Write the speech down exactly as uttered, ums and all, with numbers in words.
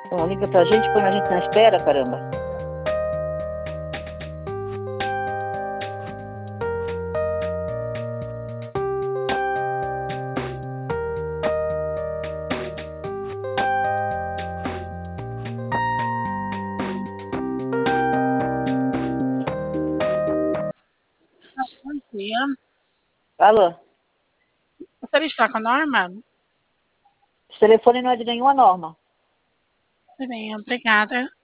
Então, liga pra gente, põe a gente na espera, caramba. Bom dia. Alô? Gostaria de falar com a Norma? Esse telefone não é de nenhuma norma. Tudo bem, obrigada.